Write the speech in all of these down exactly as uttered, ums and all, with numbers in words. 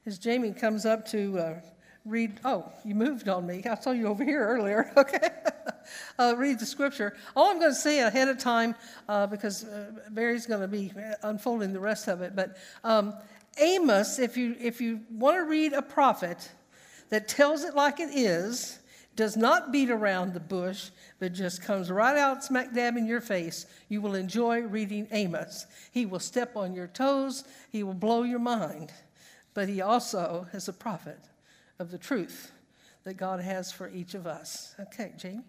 as Jamie comes up to uh, read, oh, you moved on me. I saw you over here earlier. Okay. uh, read the scripture. All I'm going to say ahead of time, uh, because uh, Barry's going to be unfolding the rest of it, but um, Amos, if you if you want to read a prophet that tells it like it is, does not beat around the bush, but just comes right out smack dab in your face, you will enjoy reading Amos. He will step on your toes. He will blow your mind. But he also is a prophet of the truth that God has for each of us. Okay, Jamie.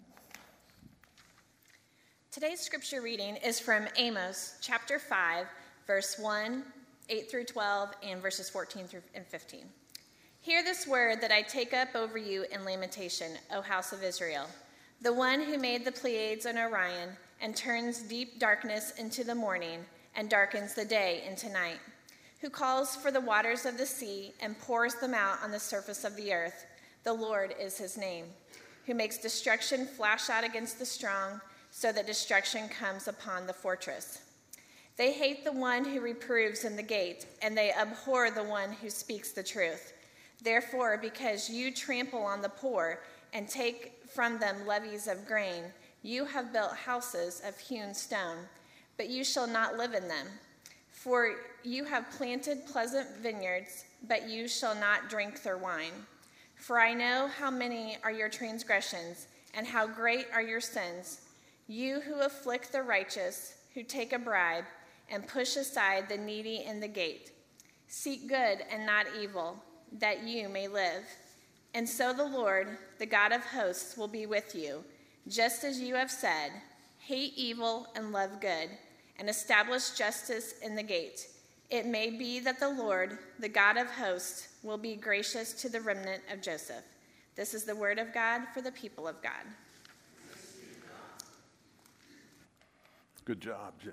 Today's scripture reading is from Amos chapter five, verse one, eight through twelve, and verses fourteen through and fifteen. Hear this word that I take up over you in lamentation, O house of Israel, the one who made the Pleiades and Orion, and turns deep darkness into the morning, and darkens the day into night, who calls for the waters of the sea and pours them out on the surface of the earth. The Lord is his name, who makes destruction flash out against the strong, so that destruction comes upon the fortress. They hate the one who reproves in the gate, and they abhor the one who speaks the truth. Therefore, because you trample on the poor and take from them levies of grain, you have built houses of hewn stone, but you shall not live in them. For you have planted pleasant vineyards, but you shall not drink their wine. For I know how many are your transgressions, and how great are your sins. You who afflict the righteous, who take a bribe, and push aside the needy in the gate. Seek good and not evil, that you may live. And so the Lord, the God of hosts, will be with you, just as you have said, hate evil and love good, and establish justice in the gate. It may be that the Lord, the God of hosts, will be gracious to the remnant of Joseph. This is the word of God for the people of God. Good job, Jamie.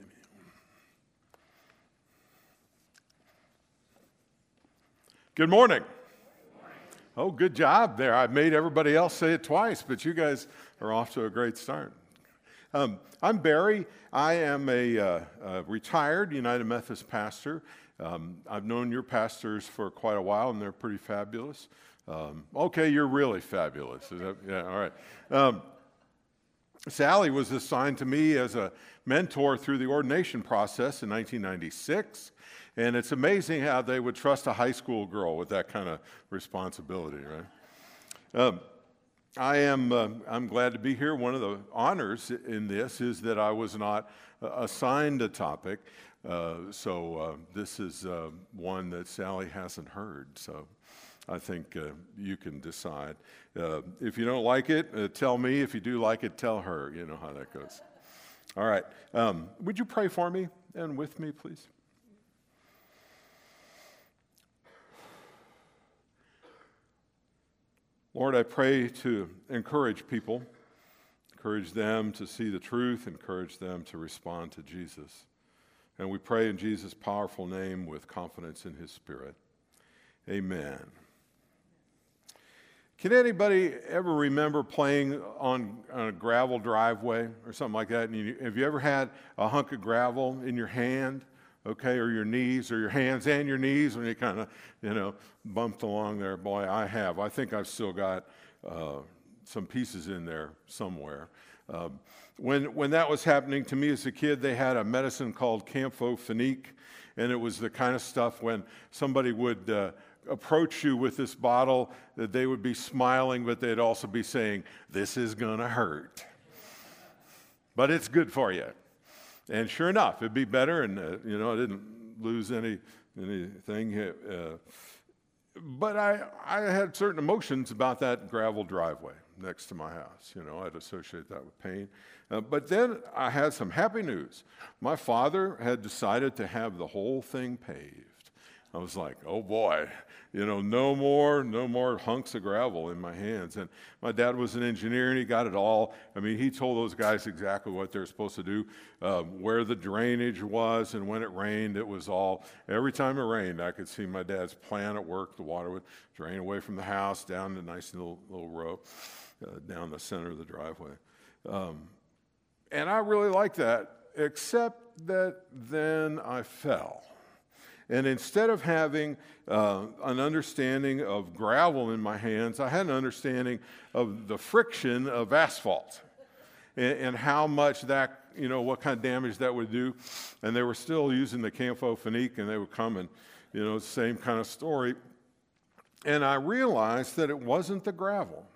Good morning. Oh, good job there. I made everybody else say it twice, but you guys are off to a great start. Um, I'm Barry. I am a, uh, a retired United Methodist pastor. Um, I've known your pastors for quite a while, and they're pretty fabulous. Um, okay, you're really fabulous. Is that, yeah, all right. Um, Sally was assigned to me as a mentor through the ordination process in nineteen ninety-six. And it's amazing how they would trust a high school girl with that kind of responsibility, right? Um, I am uh, I'm glad to be here. One of the honors in this is that I was not uh, assigned a topic. Uh, so uh, this is uh, one that Sally hasn't heard. So I think uh, you can decide. Uh, if you don't like it, uh, tell me. If you do like it, tell her. You know how that goes. All right. Um, would you pray for me and with me, please? Lord, I pray to encourage people, encourage them to see the truth, encourage them to respond to Jesus. And we pray in Jesus' powerful name with confidence in his Spirit. Amen. Can anybody ever remember playing on, on a gravel driveway or something like that? And you, have you ever had a hunk of gravel in your hand? Okay, or your knees, or your hands and your knees when you kind of, you know, bumped along there. Boy, I have. I think I've still got uh, some pieces in there somewhere. Um, when when that was happening to me as a kid, they had a medicine called Campho-Phenique, and it was the kind of stuff when somebody would uh, approach you with this bottle, that they would be smiling, but they'd also be saying, "This is gonna hurt, but it's good for you." And sure enough, it'd be better, and uh, you know, I didn't lose any anything. Uh, but I, I had certain emotions about that gravel driveway next to my house. You know, I'd associate that with pain. Uh, but then I had some happy news. My father had decided to have the whole thing paved. I was like, oh boy, you know, no more, no more hunks of gravel in my hands. And my dad was an engineer, and he got it all. I mean, he told those guys exactly what they're supposed to do, uh, where the drainage was, and when it rained, it was all, every time it rained, I could see my dad's plan at work. The water would drain away from the house, down the nice little, little row, uh, down the center of the driveway. Um, and I really liked that, except that then I fell. And instead of having uh, an understanding of gravel in my hands, I had an understanding of the friction of asphalt and, and how much that, you know, what kind of damage that would do. And they were still using the Camphor-Phenique, and they would come and, you know, same kind of story. And I realized that it wasn't the gravel.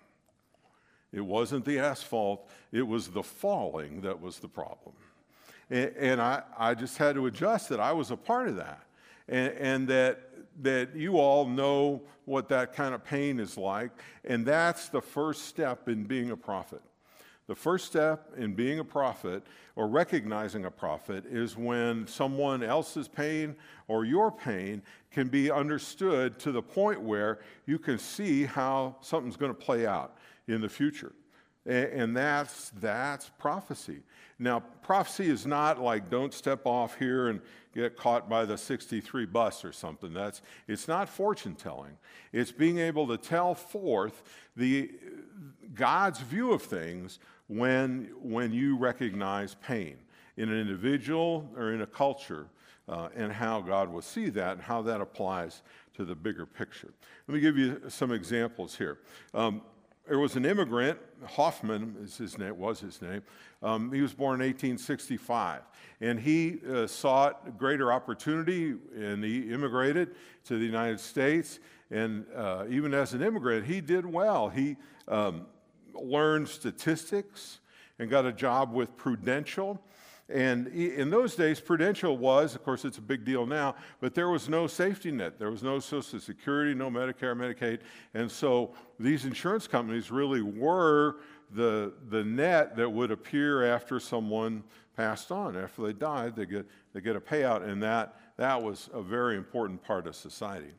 It wasn't the asphalt. It was the falling that was the problem. And, and I, I just had to adjust that I was a part of that. And, and that, that you all know what that kind of pain is like. And that's the first step in being a prophet. The first step in being a prophet or recognizing a prophet is when someone else's pain or your pain can be understood to the point where you can see how something's going to play out in the future. And that's, that's prophecy. Now, prophecy is not like don't step off here and get caught by the sixty-three bus or something. That's, it's not fortune telling. It's being able to tell forth the God's view of things when, when you recognize pain in an individual or in a culture, uh, and how God will see that and how that applies to the bigger picture. Let me give you some examples here. Um, There was an immigrant, Hoffman is his name, was his name. Um, he was born in eighteen sixty-five, and he uh, sought greater opportunity, and he immigrated to the United States. And uh, even as an immigrant, he did well. He um, learned statistics and got a job with Prudential. And in those days, Prudential was, of course, it's a big deal now, but there was no safety net. There was no Social Security, no Medicare, Medicaid. And so these insurance companies really were the, the net that would appear after someone passed on. After they died, they get, they get a payout, and that, that was a very important part of society.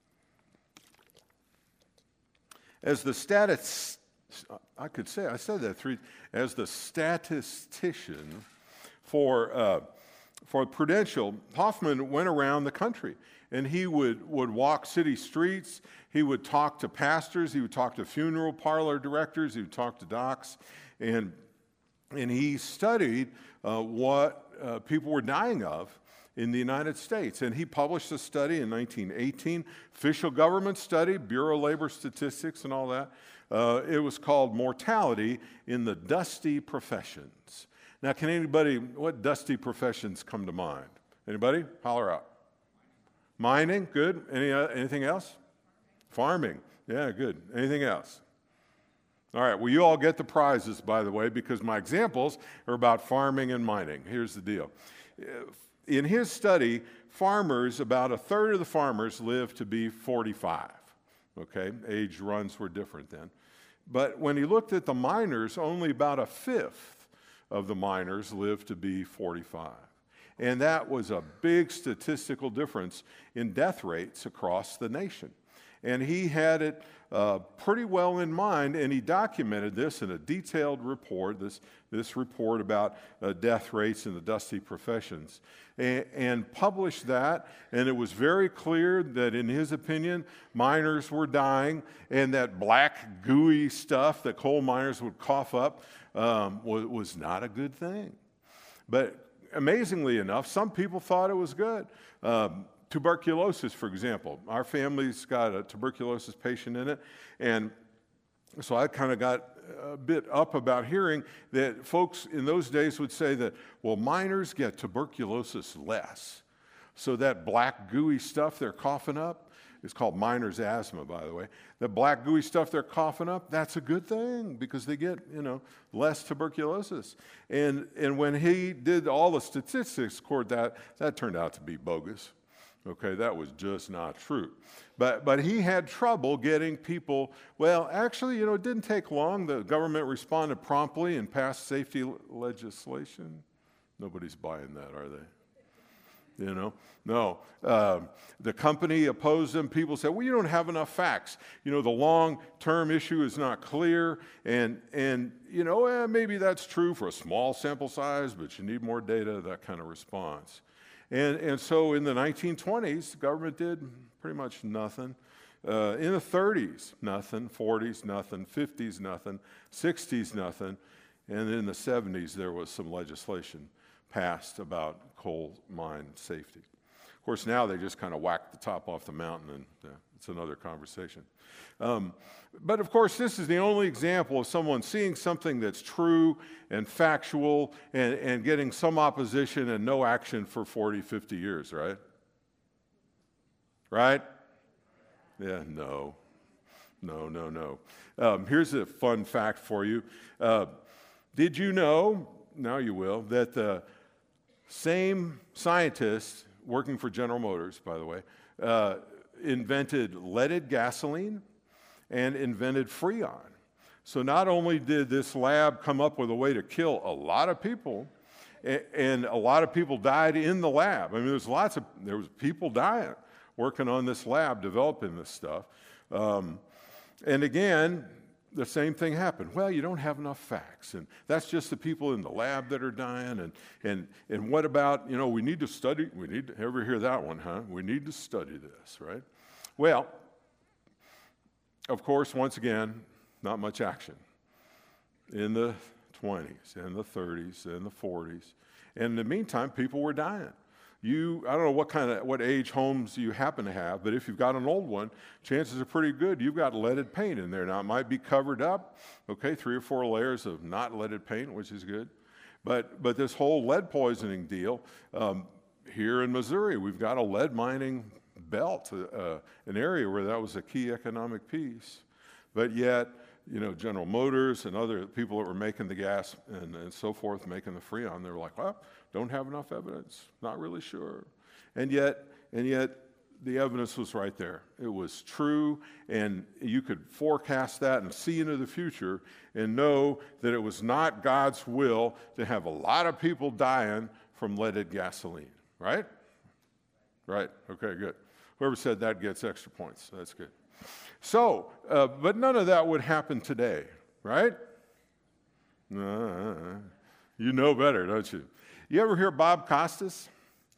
As the status, I could say, I said that three, as the statistician, For, uh, for Prudential, Hoffman went around the country, and he would, would walk city streets. He would talk to pastors. He would talk to funeral parlor directors. He would talk to docs. And, and he studied uh, what uh, people were dying of in the United States. And he published a study in nineteen eighteen, official government study, Bureau of Labor Statistics and all that. Uh, it was called Mortality in the Dusty Professions. Now, can anybody, what dusty professions come to mind? Anybody? Holler out. Mining, good. Any, uh, anything else? Farming, yeah, good. Anything else? All right, well, you all get the prizes, by the way, because my examples are about farming and mining. Here's the deal. In his study, farmers, about a third of the farmers lived to be forty-five. Okay, age runs were different then. But when he looked at the miners, only about a fifth of the miners lived to be forty-five. And that was a big statistical difference in death rates across the nation. And he had it uh, pretty well in mind, and he documented this in a detailed report, this, this report about uh, death rates in the dusty professions, and, and published that. And it was very clear that, in his opinion, miners were dying, and that black, gooey stuff that coal miners would cough up um, was, was not a good thing. But amazingly enough, some people thought it was good. Um, Tuberculosis, for example. Our family's got a tuberculosis patient in it, and so I kind of got a bit up about hearing that folks in those days would say that, well, miners get tuberculosis less. So that black gooey stuff they're coughing up, it's called miner's asthma, by the way. The black gooey stuff they're coughing up, that's a good thing because they get, you know, less tuberculosis. And and when he did all the statistics toward that, that turned out to be bogus. Okay, that was just not true. But but he had trouble getting people, well, actually, you know, it didn't take long. The government responded promptly and passed safety legislation. Nobody's buying that, are they? You know, no. Um, the company opposed them. People said, well, you don't have enough facts. You know, the long-term issue is not clear. And, and you know, eh, maybe that's true for a small sample size, but you need more data, that kind of response. And, and so in the nineteen twenties, the government did pretty much nothing. Uh, in the thirties, nothing. forties, nothing. fifties, nothing. sixties, nothing. And in the seventies, there was some legislation passed about coal mine safety. Of course, now they just kind of whack the top off the mountain, and uh, it's another conversation. Um, but of course, this is the only example of someone seeing something that's true and factual and, and getting some opposition and no action for forty, fifty years, right? Right? Yeah, no. No, no, no. Um, here's a fun fact for you. Uh, did you know, now you will, that the same scientist working for General Motors, by the way, uh, invented leaded gasoline and invented Freon. So not only did this lab come up with a way to kill a lot of people, and, and a lot of people died in the lab. I mean, there's lots of, there was people dying working on this lab, developing this stuff. Um, and again, the same thing happened. Well, you don't have enough facts, and that's just the people in the lab that are dying. And and and what about, you know, we need to study, we need to, ever hear that one, huh? We need to study this, right? Well, of course, once again, not much action. In the twenties, and the thirties, and the forties. And in the meantime, people were dying. You, I don't know what kind of, what age homes you happen to have, but if you've got an old one, chances are pretty good you've got leaded paint in there. Now, it might be covered up, okay, three or four layers of not leaded paint, which is good. But, but this whole lead poisoning deal, um, here in Missouri, we've got a lead mining belt, uh, an area where that was a key economic piece. But yet, you know, General Motors and other people that were making the gas and, and so forth, making the Freon, they were like, well, don't have enough evidence, not really sure. And yet, and yet, the evidence was right there. It was true, and you could forecast that and see into the future and know that it was not God's will to have a lot of people dying from leaded gasoline, right? Right, okay, good. Whoever said that gets extra points, that's good. So, uh, but none of that would happen today, right? Uh, you know better, don't you? You ever hear Bob Costas?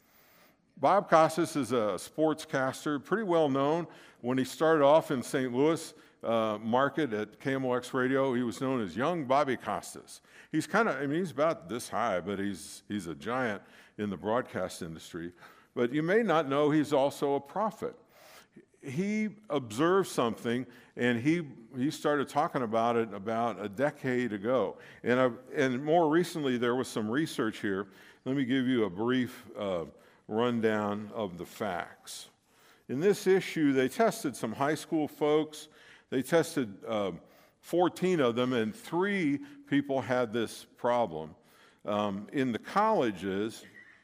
Bob Costas is a sportscaster, pretty well known. When he started off in Saint Louis uh, market at K M O X Radio, he was known as Young Bobby Costas. He's kind of, I mean, he's about this high, but he's he's a giant in the broadcast industry. But you may not know he's also a prophet. He observed something, and he he started talking about it about a decade ago. And I, and more recently, there was some research here. Let me give you a brief uh, rundown of the facts. In this issue, they tested some high school folks. They tested uh, fourteen of them, and three people had this problem. Um, in the colleges,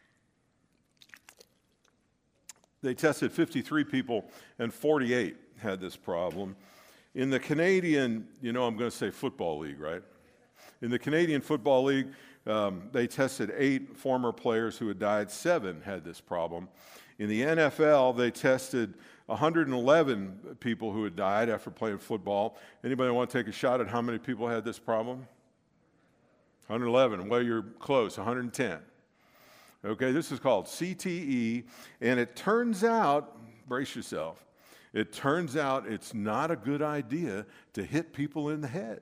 they tested fifty-three people, and forty-eight had this problem. In the Canadian, you know, I'm going to say Football League, right? In the Canadian Football League, um, they tested eight former players who had died. Seven had this problem. In the N F L, they tested one hundred eleven people who had died after playing football. Anybody want to take a shot at how many people had this problem? one hundred eleven. Well, you're close, one hundred ten. Okay, this is called C T E, and it turns out, brace yourself, it turns out it's not a good idea to hit people in the head.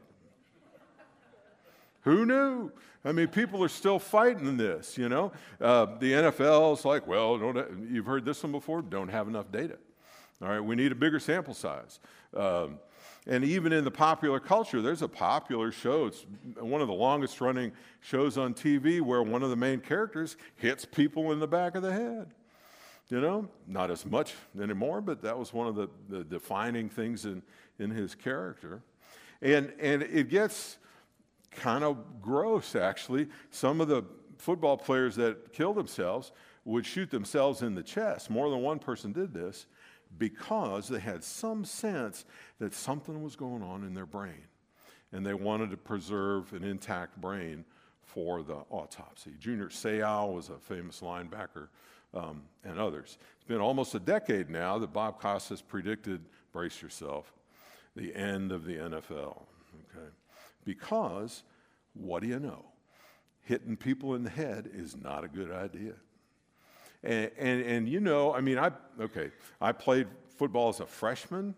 Who knew? I mean, people are still fighting this, you know. Uh, the N F L is like, well, don't have, you've heard this one before, don't have enough data. All right, we need a bigger sample size. Um, And even in the popular culture, there's a popular show. It's one of the longest running shows on T V where one of the main characters hits people in the back of the head. You know, not as much anymore, but that was one of the, the defining things in, in his character. And, and it gets kind of gross, actually. Some of the football players that kill themselves would shoot themselves in the chest. More than one person did this, because they had some sense that something was going on in their brain, and they wanted to preserve an intact brain for the autopsy. Junior Seau was a famous linebacker, um, and others. It's been almost a decade now that Bob Costas predicted, brace yourself, the end of the N F L, okay? Because, what do you know? Hitting people in the head is not a good idea. And, and, and you know, I mean, I, okay, I played football as a freshman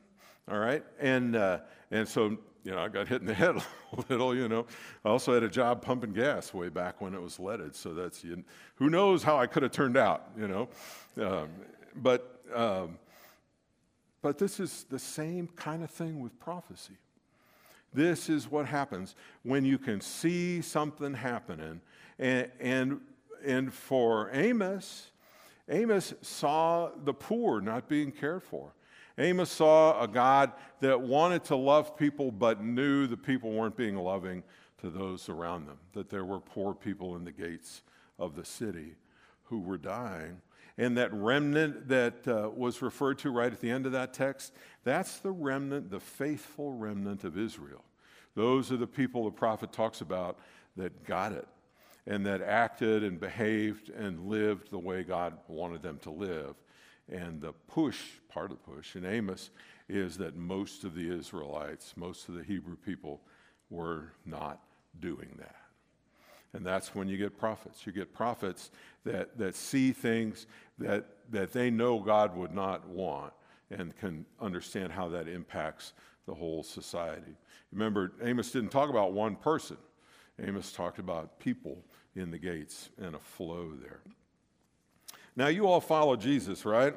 all right? And, uh, and so, you know, I got hit in the head a little, you know. I also had a job pumping gas way back when it was leaded, so that's, you, who knows how I could have turned out, you know. Um, but, um, but this is the same kind of thing with prophecy. This is what happens when you can see something happening. And, and, and for Amos, Amos saw the poor not being cared for. Amos saw a God that wanted to love people but knew the people weren't being loving to those around them, that there were poor people in the gates of the city who were dying. And that remnant that uh, was referred to right at the end of that text, that's the remnant, the faithful remnant of Israel. Those are the people the prophet talks about that got it and that acted and behaved and lived the way God wanted them to live. And the push, part of the push in Amos, is that most of the Israelites, most of the Hebrew people were not doing that. And that's when you get prophets. You get prophets that, that see things that, that they know God would not want and can understand how that impacts the whole society. Remember, Amos didn't talk about one person. Amos talked about people in the gates and a flow there. Now, you all follow Jesus, right?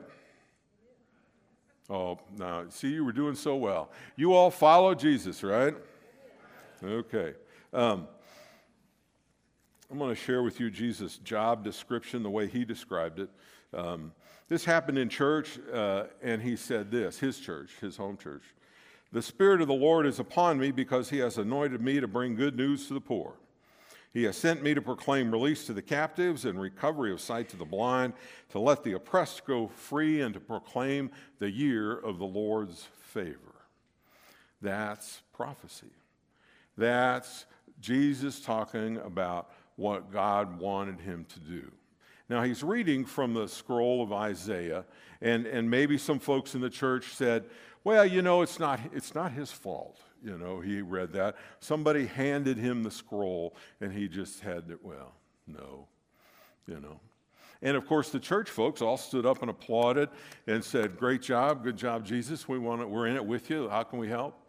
Oh, now, see, you were doing so well. You all follow Jesus, right? Okay. Um, I'm going to share with you Jesus' job description, the way he described it. Um, this happened in church, uh, and he said this, his church, his home church. The Spirit of the Lord is upon me because he has anointed me to bring good news to the poor. He has sent me to proclaim release to the captives and recovery of sight to the blind, to let the oppressed go free, and to proclaim the year of the Lord's favor. That's prophecy. That's Jesus talking about what God wanted him to do. Now, he's reading from the scroll of Isaiah, and, and maybe some folks in the church said, well, you know, it's not, it's not his fault. You know, he read that. Somebody handed him the scroll, and he just had to, well, no, you know. And, of course, the church folks all stood up and applauded and said, great job, good job, Jesus. We want it, we're in it with you. How can we help?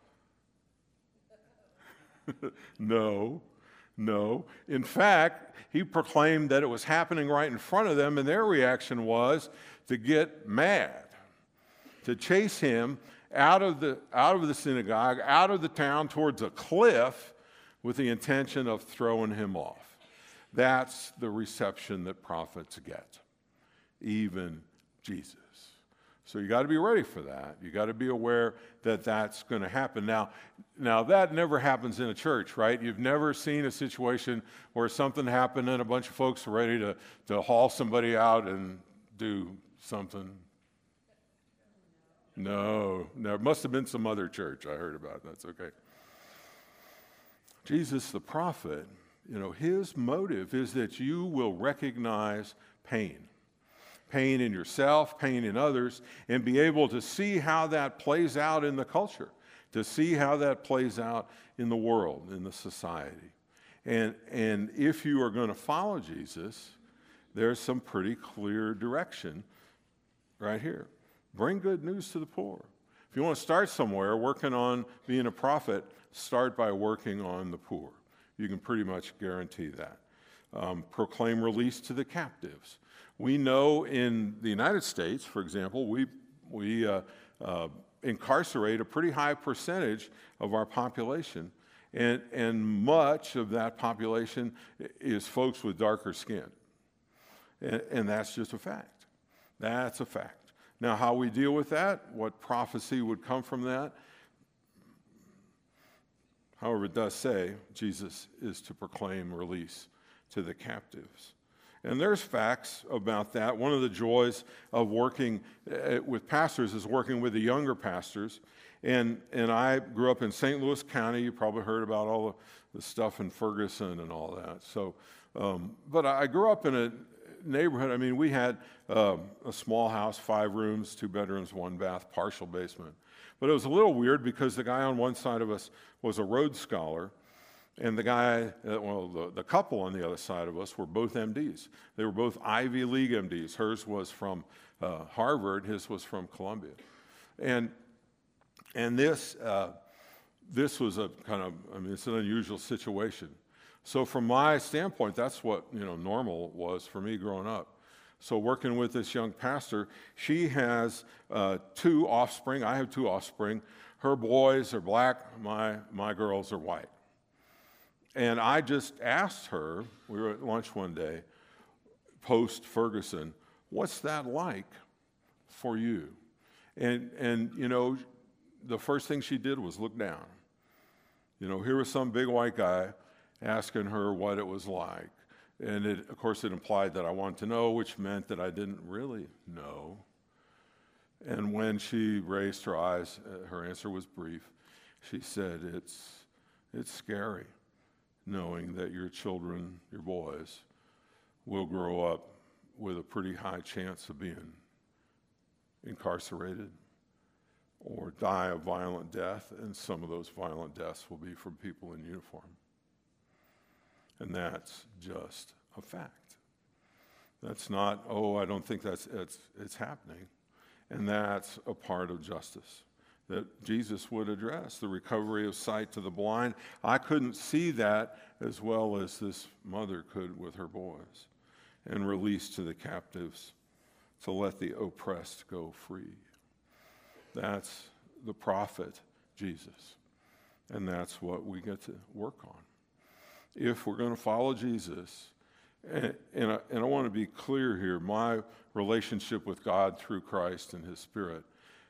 No, no. In fact, he proclaimed that it was happening right in front of them, and their reaction was to get mad, to chase him out of the out of the synagogue, out of the town towards a cliff with the intention of throwing him off. That's the reception that prophets get, even Jesus. So you got to be ready for that. You got to be aware that that's going to happen. Now, now that never happens in a church, right? You've never seen a situation where something happened and a bunch of folks are ready to, to haul somebody out and do something. No, no, it must have been some other church I heard about. That's okay. Jesus, the prophet, you know, his motive is that you will recognize pain. Pain in yourself, pain in others, and be able to see how that plays out in the culture, to see how that plays out in the world, in the society. And, and if you are going to follow Jesus, there's some pretty clear direction right here. Bring good news to the poor. If you want to start somewhere working on being a prophet, start by working on the poor. You can pretty much guarantee that. Um, proclaim release to the captives. We know in the United States, for example, we, we uh, uh, incarcerate a pretty high percentage of our population, and, and much of that population is folks with darker skin. And, and that's just a fact. That's a fact. Now, how we deal with that, what prophecy would come from that, however, it does say Jesus is to proclaim release to the captives. And there's facts about that. One of the joys of working uh, with pastors is working with the younger pastors. And, and I grew up in Saint Louis County. You probably heard about all the, the stuff in Ferguson and all that. So, um, but I grew up in a neighborhood. I mean, we had uh, a small house, five rooms, two bedrooms, one bath, partial basement. But it was a little weird because the guy on one side of us was a Rhodes Scholar, and the guy, uh, well, the, the couple on the other side of us were both M Ds. They were both Ivy League M Ds. Hers was from uh, Harvard, his was from Columbia. And And this, uh, this was a kind of, I mean, it's an unusual situation. So from my standpoint, that's what, you know, normal was for me growing up. So working with this young pastor, she has uh, two offspring. I have two offspring. Her boys are black, my, my girls are white. And I just asked her, we were at lunch one day, post-Ferguson, what's that like for you? And, and, you know, the first thing she did was look down. You know, here was some big white guy asking her what it was like. And it, of course, it implied that I wanted to know, which meant that I didn't really know. And when she raised her eyes, uh, her answer was brief. She said, it's, it's scary knowing that your children, your boys, will grow up with a pretty high chance of being incarcerated or die a violent death, and some of those violent deaths will be from people in uniform. And that's just a fact. That's not, oh, I don't think that's it's, it's happening. And that's a part of justice that Jesus would address, the recovery of sight to the blind. I couldn't see that as well as this mother could with her boys, and release to the captives to let the oppressed go free. That's the prophet, Jesus. And that's what we get to work on. If we're going to follow Jesus, and, and, I, and I want to be clear here, my relationship with God through Christ and His Spirit,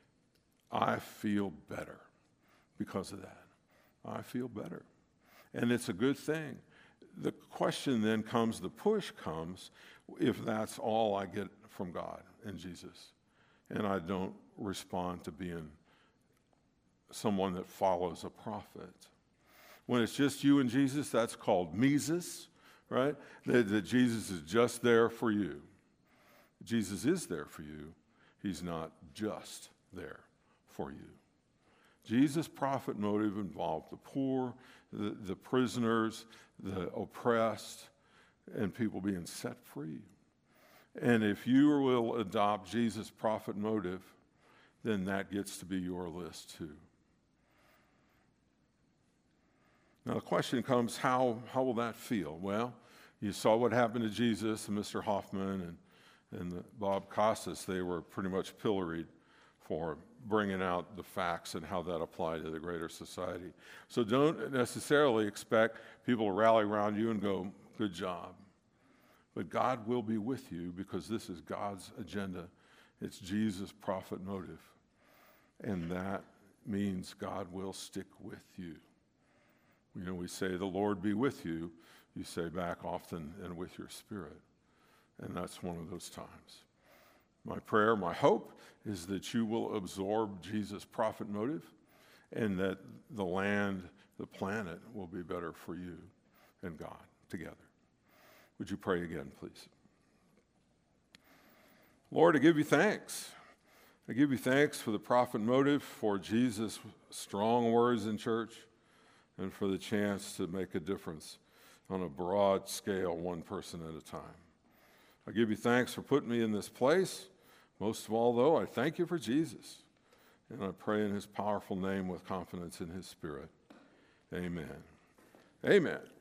I feel better because of that. I feel better. And it's a good thing. The question then comes, the push comes, if that's all I get from God and Jesus, and I don't respond to being someone that follows a prophet. When it's just you and Jesus, that's called mesis, right? That, that Jesus is just there for you. Jesus is there for you. He's not just there for you. Jesus' prophet motive involved the poor, the, the prisoners, the oppressed, and people being set free. And if you will adopt Jesus' prophet motive, then that gets to be your list too. Now the question comes, how, how will that feel? Well, you saw what happened to Jesus and Mister Hoffman and, and the Bob Costas. They were pretty much pilloried for bringing out the facts and how that applied to the greater society. So don't necessarily expect people to rally around you and go, good job. But God will be with you because this is God's agenda. It's Jesus' prophet motive. And that means God will stick with you. You know, we say, the Lord be with you. You say back often, and with your spirit. And that's one of those times. My prayer, my hope, is that you will absorb Jesus' prophet motive and that the land, the planet, will be better for you and God together. Would you pray again, please? Lord, I give you thanks. I give you thanks for the prophet motive, for Jesus' strong words in church, and for the chance to make a difference on a broad scale, one person at a time. I give you thanks for putting me in this place. Most of all, though, I thank you for Jesus. And I pray in his powerful name with confidence in his Spirit. Amen. Amen.